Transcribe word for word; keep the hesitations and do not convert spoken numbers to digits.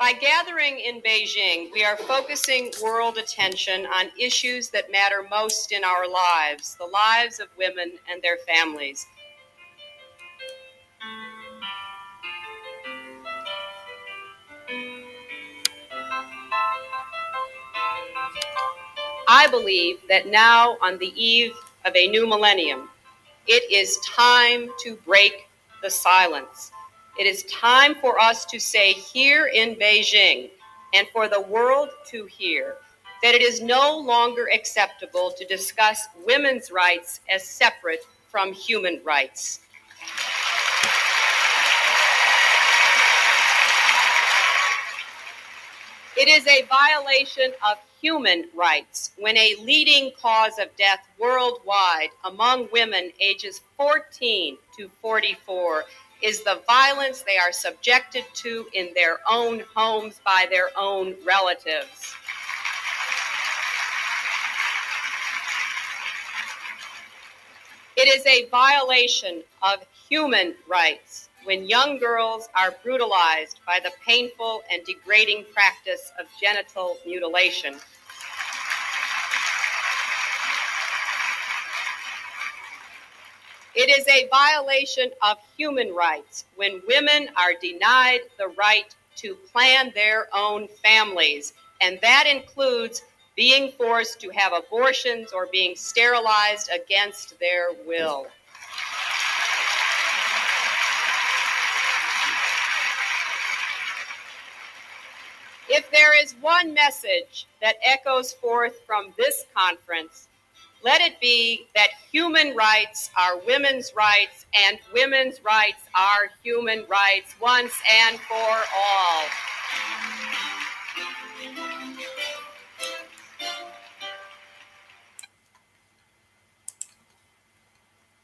By gathering in Beijing, we are focusing world attention on issues that matter most in our lives, the lives of women and their families. I believe that now, on the eve of a new millennium, it is time to break the silence. It is time for us to say here in Beijing, and for the world to hear, that it is no longer acceptable to discuss women's rights as separate from human rights. It is a violation of human rights when a leading cause of death worldwide among women ages fourteen to forty-four is the violence they are subjected to in their own homes by their own relatives. It is a violation of human rights when young girls are brutalized by the painful and degrading practice of genital mutilation. It is a violation of human rights when women are denied the right to plan their own families, and that includes being forced to have abortions or being sterilized against their will. If there is one message that echoes forth from this conference, let it be that human rights are women's rights and women's rights are human rights once and for all.